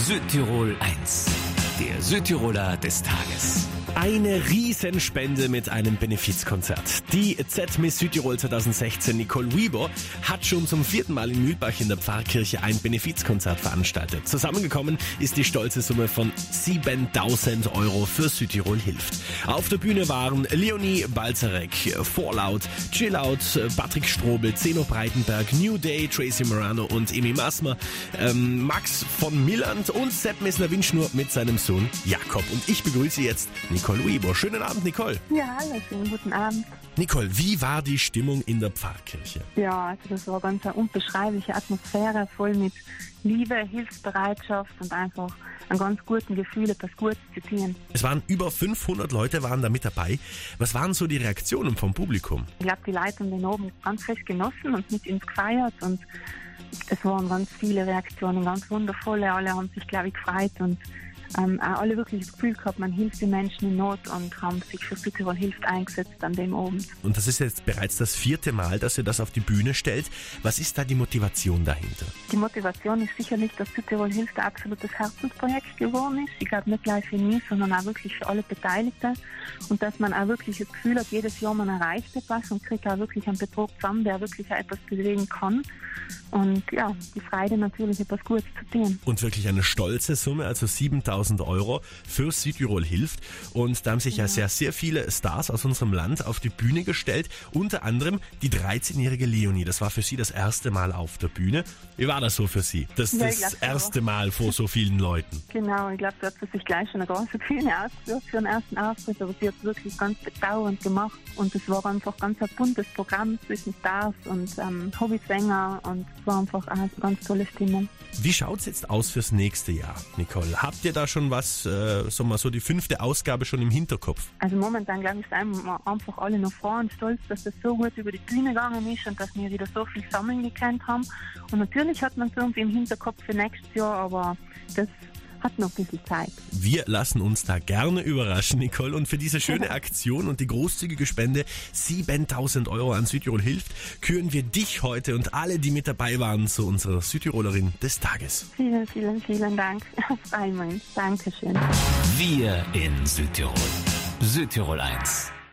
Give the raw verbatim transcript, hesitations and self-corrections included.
Südtirol eins. Der Südtiroler des Tages. Eine Riesenspende mit einem Benefizkonzert. Die Z-Miss Südtirol zwanzig sechzehn Nicole Weber hat schon zum vierten Mal in Mühlbach in der Pfarrkirche ein Benefizkonzert veranstaltet. Zusammengekommen ist die stolze Summe von siebentausend Euro für Südtirol hilft. Auf der Bühne waren Leonie Balzarek, Vorlaut, Chillout, Patrick Strobel, Zeno Breitenberg, New Day, Tracy Morano und Emi Masmer, ähm, Max von Milland und Sepp Messner-Winschnur mit seinem Sohn Jakob. Und ich begrüße jetzt Nicole Weber. Schönen Abend, Nicole. Ja, hallo, schönen guten Abend. Nicole, wie war die Stimmung in der Pfarrkirche? Ja, also das war ganz eine unbeschreibliche Atmosphäre, voll mit Liebe, Hilfsbereitschaft und einfach einen ganz guten Gefühl, etwas Gutes zu tun. Es waren über fünfhundert Leute waren da mit dabei. Was waren so die Reaktionen vom Publikum? Ich glaube, die Leute haben den Abend ganz fest genossen und mit uns gefeiert und es waren ganz viele Reaktionen, ganz wundervolle. Alle haben sich, glaube ich, gefreut und Ähm, auch alle wirklich das Gefühl gehabt, man hilft den Menschen in Not und haben sich für Südtirol hilft eingesetzt an dem Abend. Und das ist jetzt bereits das vierte Mal, dass ihr das auf die Bühne stellt. Was ist da die Motivation dahinter? Die Motivation ist sicherlich, dass Südtirol hilft ein absolutes Herzensprojekt geworden ist. Ich glaube nicht gleich für mich, sondern auch wirklich für alle Beteiligten. Und dass man auch wirklich das Gefühl hat, jedes Jahr man erreicht etwas und kriegt auch wirklich einen Betrag zusammen, der wirklich auch etwas bewegen kann. Und ja, die Freude natürlich, etwas Gutes zu tun. Und wirklich eine stolze Summe, also siebentausend Euro für Südtirol hilft. Und da haben sich ja, ja sehr, sehr viele Stars aus unserem Land auf die Bühne gestellt. Unter anderem die dreizehnjährige Leonie. Das war für sie das erste Mal auf der Bühne. Wie war das so für sie? Das, ja, das erste Mal vor so vielen Leuten. Genau, ich glaube, da hat sie sich gleich schon eine große Bühne ausgesucht für den ersten Auftritt. Aber sie hat es wirklich ganz bedauernd gemacht. Und es war einfach ganz ein buntes Programm zwischen Stars und ähm, Hobbysänger. Und es war einfach eine ganz tolle Stimmung. Wie schaut es jetzt aus fürs nächste Jahr, Nicole? Habt ihr da schon was, äh, sagen wir so, die fünfte Ausgabe schon im Hinterkopf? Also momentan, glaube ich, sind wir einfach alle noch froh und stolz, dass das so gut über die Bühne gegangen ist und dass wir wieder so viel sammeln gekannt haben. Und natürlich hat man es irgendwie im Hinterkopf für nächstes Jahr, aber das hat noch ein bisschen Zeit. Wir lassen uns da gerne überraschen, Nicole. Und für diese schöne Aktion und die großzügige Spende siebentausend Euro an Südtirol hilft, küren wir dich heute und alle, die mit dabei waren, zu unserer Südtirolerin des Tages. Vielen, vielen, vielen Dank. Einmal. Dankeschön. Wir in Südtirol. Südtirol eins.